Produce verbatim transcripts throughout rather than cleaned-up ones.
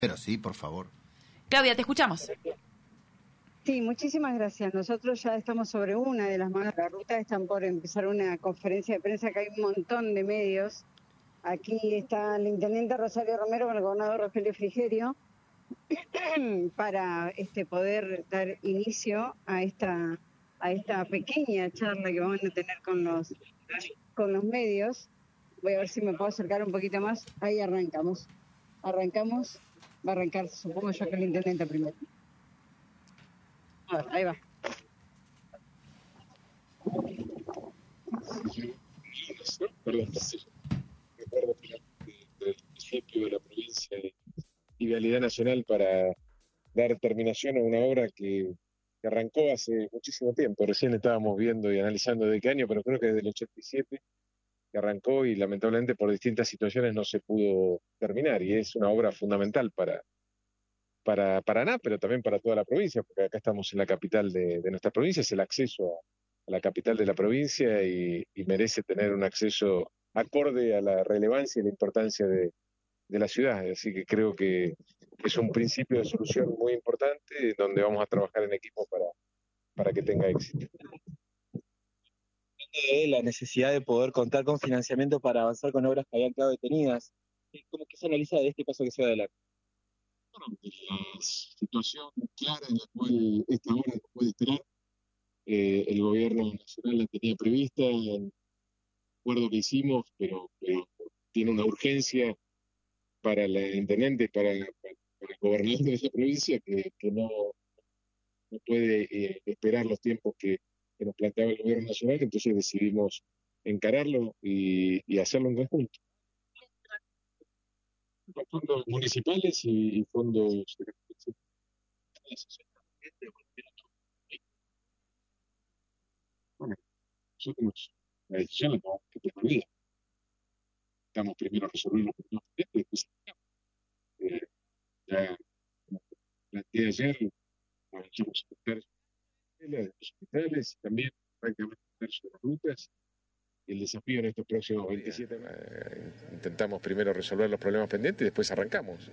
Pero sí, por favor. Claudia, te escuchamos. Sí, muchísimas gracias. Nosotros ya estamos sobre una de las manos de la ruta, están por empezar una conferencia de prensa, que hay un montón de medios. Aquí está el intendente Rosario Romero con el gobernador Rogelio Frigerio para este poder dar inicio a esta a esta pequeña charla que vamos a tener con los con los medios. Voy a ver si me puedo acercar un poquito más. Ahí arrancamos. Arrancamos. Va a arrancar, supongo yo, que el intendente primero. A ver, ahí va. Perdón, recuerdo del municipio de la provincia y Vialidad Nacional para dar terminación a una obra que, que arrancó hace muchísimo tiempo. Recién estábamos viendo y analizando de qué año, pero creo que desde el ochenta y siete que arrancó y lamentablemente por distintas situaciones no se pudo terminar, y es una obra fundamental para, para Paraná, pero también para toda la provincia, porque acá estamos en la capital de, de nuestra provincia, es el acceso a, a la capital de la provincia y, y merece tener un acceso acorde a la relevancia y la importancia de, de la ciudad, así que creo que es un principio de solución muy importante donde vamos a trabajar en equipo para, para que tenga éxito. De la necesidad de poder contar con financiamiento para avanzar con obras que habían quedado detenidas. ¿Cómo que se analiza de este paso que se va adelante? Bueno, la situación clara en la cual esta obra no puede esperar, eh, el gobierno nacional la tenía prevista en el acuerdo que hicimos, pero, pero tiene una urgencia para la intendente, para, para, para el gobernador de esa provincia, que, que no, no puede eh, esperar los tiempos que, que nos planteaba el gobierno nacional, entonces decidimos encararlo y, y hacerlo en conjunto. Con fondos municipales y, y fondos... Bueno, nosotros la decisión la tomamos que tenga vida. Estamos primero resolviendo los problemas pendientes, después eh, ya, como planteé ayer, avanzamos a tercio de los hospitales y también prácticamente un tercio de las rutas. El desafío en estos próximos veintisiete meses. Eh, intentamos primero resolver los problemas pendientes y después arrancamos.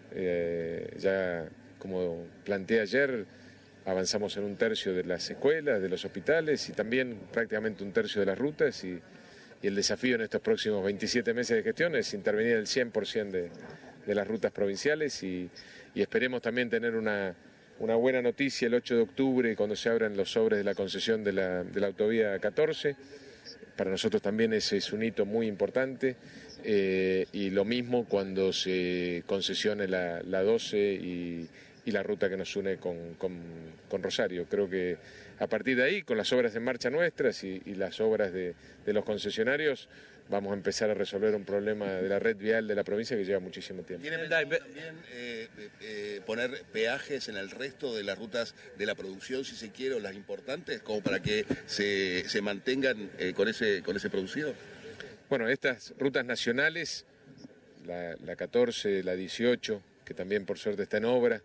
Eh, ya, como planteé ayer, avanzamos en un tercio de las escuelas, de los hospitales y también prácticamente un tercio de las rutas, y, y el desafío en estos próximos veintisiete meses de gestión es intervenir el cien por ciento de, de las rutas provinciales y, y esperemos también tener una, una buena noticia el ocho de octubre cuando se abran los sobres de la concesión de la, de la autovía catorce. Para nosotros también ese es un hito muy importante, eh, y lo mismo cuando se concesione la, la doce y, y la ruta que nos une con, con, con Rosario. Creo que a partir de ahí, con las obras en marcha nuestras y, y las obras de, de los concesionarios, vamos a empezar a resolver un problema de la red vial de la provincia que lleva muchísimo tiempo. ¿Tiene pensado también eh, eh, poner peajes en el resto de las rutas de la producción, si se quiere, o las importantes, como para que se, se mantengan eh, con ese con ese producido? Bueno, estas rutas nacionales, la, la catorce, la dieciocho, que también por suerte está en obra,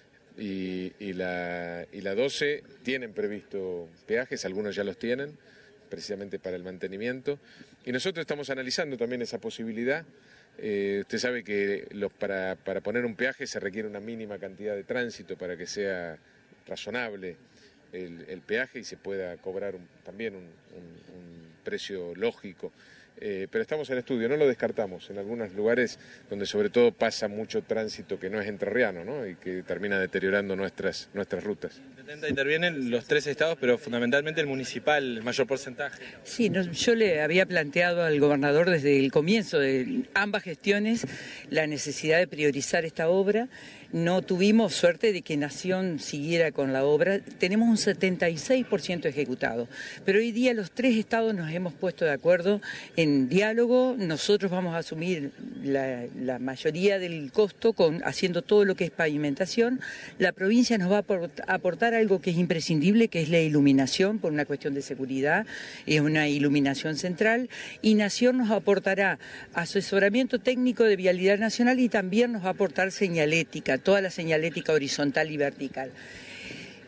y, y, la, y la doce tienen previsto peajes, algunos ya los tienen, precisamente para el mantenimiento, y nosotros estamos analizando también esa posibilidad. Eh, usted sabe que los, para, para poner un peaje se requiere una mínima cantidad de tránsito para que sea razonable el, el peaje y se pueda cobrar un, también un, un, un precio lógico. Eh, pero estamos en estudio, no lo descartamos, en algunos lugares donde sobre todo pasa mucho tránsito que no es entrerriano, ¿no? Y que termina deteriorando nuestras, nuestras rutas. Intervienen los tres estados, pero fundamentalmente el municipal, el mayor porcentaje. Sí, no, yo le había planteado al gobernador desde el comienzo de ambas gestiones la necesidad de priorizar esta obra. No tuvimos suerte de que Nación siguiera con la obra. Tenemos un setenta y seis por ciento ejecutado, pero hoy día los tres estados nos hemos puesto de acuerdo en diálogo. Nosotros vamos a asumir la, la mayoría del costo con haciendo todo lo que es pavimentación. La provincia nos va a aportar algo que es imprescindible, que es la iluminación, por una cuestión de seguridad, es una iluminación central, y Nación nos aportará asesoramiento técnico de Vialidad Nacional y también nos va a aportar señalética, toda la señalética horizontal y vertical.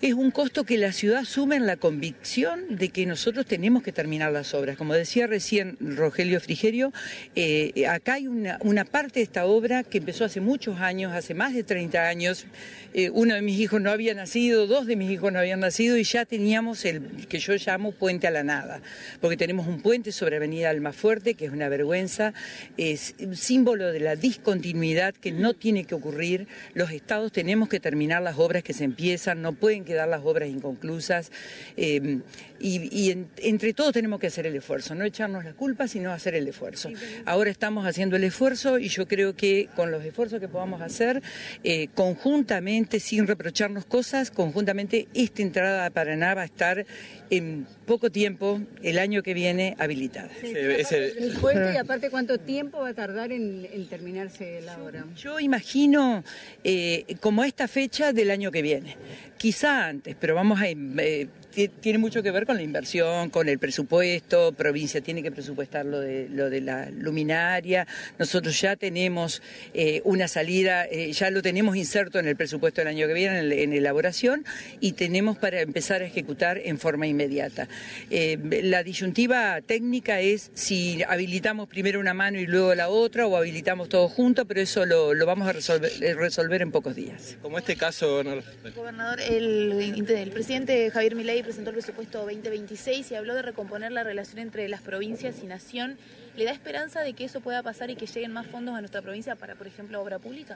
es un costo que la ciudad asume en la convicción de que nosotros tenemos que terminar las obras. Como decía recién Rogelio Frigerio, eh, acá hay una, una parte de esta obra que empezó hace muchos años, hace más de treinta años. Eh, uno de mis hijos no había nacido, dos de mis hijos no habían nacido y ya teníamos el que yo llamo puente a la nada, porque tenemos un puente sobre Avenida Almafuerte, que es una vergüenza, es símbolo de la discontinuidad que no tiene que ocurrir. Los estados tenemos que terminar las obras que se empiezan, no pueden quedar las obras inconclusas, eh, y, y en, entre todos tenemos que hacer el esfuerzo, no echarnos la culpa, sino hacer el esfuerzo. Ahora estamos haciendo el esfuerzo y yo creo que con los esfuerzos que podamos hacer, eh, conjuntamente, sin reprocharnos cosas, conjuntamente esta entrada a Paraná va a estar en poco tiempo, el año que viene, habilitada. Sí, ese, el puente, y aparte, ¿cuánto tiempo va a tardar en, en terminarse la obra? Yo, yo imagino eh, como esta fecha del año que viene, quizá antes, pero vamos a... Eh, tiene mucho que ver con la inversión, con el presupuesto. Provincia tiene que presupuestar lo de, lo de la luminaria. Nosotros ya tenemos eh, una salida, eh, ya lo tenemos inserto en el presupuesto del año que viene, en, en elaboración, y tenemos para empezar a ejecutar en forma inmediata. Eh, la disyuntiva técnica es si habilitamos primero una mano y luego la otra, o habilitamos todo junto, pero eso lo, lo vamos a resolver, resolver en pocos días. Como este caso... No... Gobernador, el, el presidente Javier Milei presentó el presupuesto veinte veintiséis y habló de recomponer la relación entre las provincias y nación. ¿Le da esperanza de que eso pueda pasar y que lleguen más fondos a nuestra provincia para, por ejemplo, obra pública?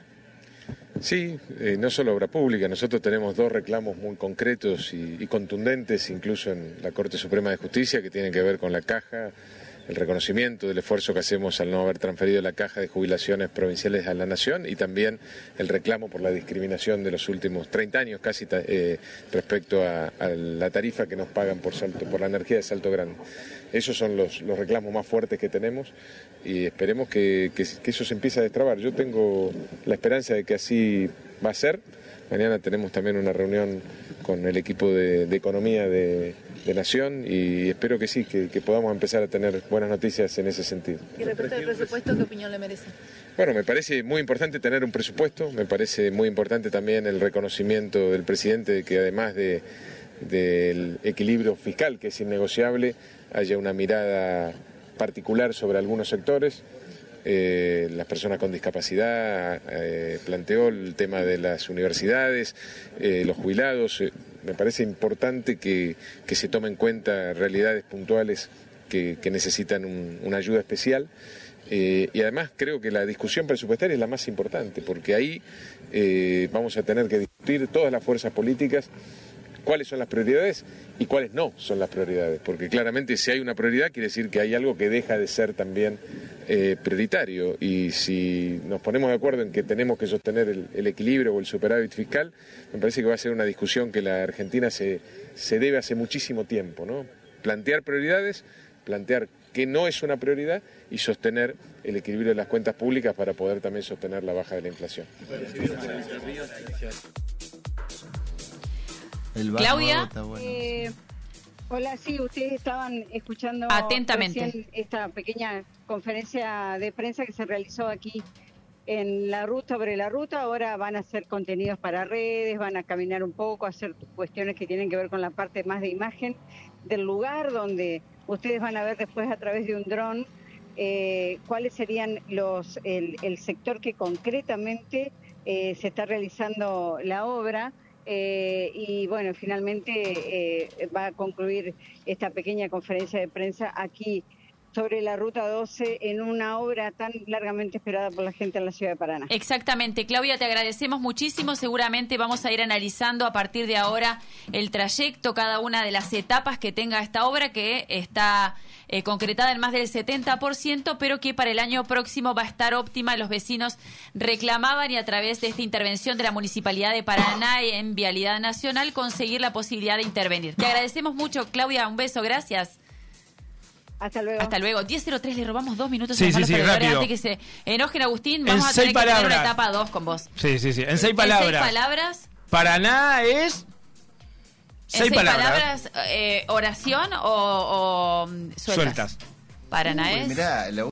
Sí, eh, no solo obra pública, nosotros tenemos dos reclamos muy concretos y, y contundentes, incluso en la Corte Suprema de Justicia, que tienen que ver con la caja, el reconocimiento del esfuerzo que hacemos al no haber transferido la caja de jubilaciones provinciales a la Nación, y también el reclamo por la discriminación de los últimos treinta años casi eh, respecto a, a la tarifa que nos pagan por, Salto, por la energía de Salto Grande. Esos son los, los reclamos más fuertes que tenemos y esperemos que, que, que eso se empiece a destrabar. Yo tengo la esperanza de que así va a ser. Mañana tenemos también una reunión con el equipo de, de economía de, de Nación y espero que sí, que, que podamos empezar a tener buenas noticias en ese sentido. Y respecto al presupuesto, ¿qué opinión le merece? Bueno, me parece muy importante tener un presupuesto, me parece muy importante también el reconocimiento del presidente de que además de, del equilibrio fiscal, que es innegociable, haya una mirada particular sobre algunos sectores. Eh, las personas con discapacidad, eh, planteó el tema de las universidades, eh, los jubilados. Eh, me parece importante que, que se tomen en cuenta realidades puntuales que, que necesitan un, una ayuda especial. Eh, y además creo que la discusión presupuestaria es la más importante, porque ahí eh, vamos a tener que discutir todas las fuerzas políticas cuáles son las prioridades y cuáles no son las prioridades, porque claramente si hay una prioridad quiere decir que hay algo que deja de ser también eh, prioritario, y si nos ponemos de acuerdo en que tenemos que sostener el, el equilibrio o el superávit fiscal, me parece que va a ser una discusión que la Argentina se, se debe hace muchísimo tiempo, ¿no? Plantear prioridades, plantear qué no es una prioridad y sostener el equilibrio de las cuentas públicas para poder también sostener la baja de la inflación. Claudia. Eh, hola, sí, ustedes estaban escuchando atentamente esta pequeña conferencia de prensa que se realizó aquí en la ruta, sobre la ruta. Ahora van a hacer contenidos para redes, van a caminar un poco, hacer cuestiones que tienen que ver con la parte más de imagen del lugar, donde ustedes van a ver después a través de un dron eh, cuáles serían los el, el sector que concretamente eh, se está realizando la obra. Eh, y bueno, finalmente eh, va a concluir esta pequeña conferencia de prensa aquí sobre la Ruta doce en una obra tan largamente esperada por la gente en la ciudad de Paraná. Exactamente. Claudia, te agradecemos muchísimo. Seguramente vamos a ir analizando a partir de ahora el trayecto, cada una de las etapas que tenga esta obra, que está eh, concretada en más del setenta por ciento, pero que para el año próximo va a estar óptima. Los vecinos reclamaban, y a través de esta intervención de la Municipalidad de Paraná en Vialidad Nacional, conseguir la posibilidad de intervenir. Te agradecemos mucho, Claudia. Un beso. Gracias. Hasta luego. Hasta luego. diez cero tres, le robamos dos minutos sí, a sí, los sí, perdedores rápido. antes que se enojen, Agustín. Vamos en a tener seis que palabras. tener una etapa dos con vos. Sí, sí, sí. En seis En palabras. seis palabras. Paraná es... Seis, seis palabras. palabras eh, oración o, o sueltas. Sueltas. Paraná Uy, es... mirá, la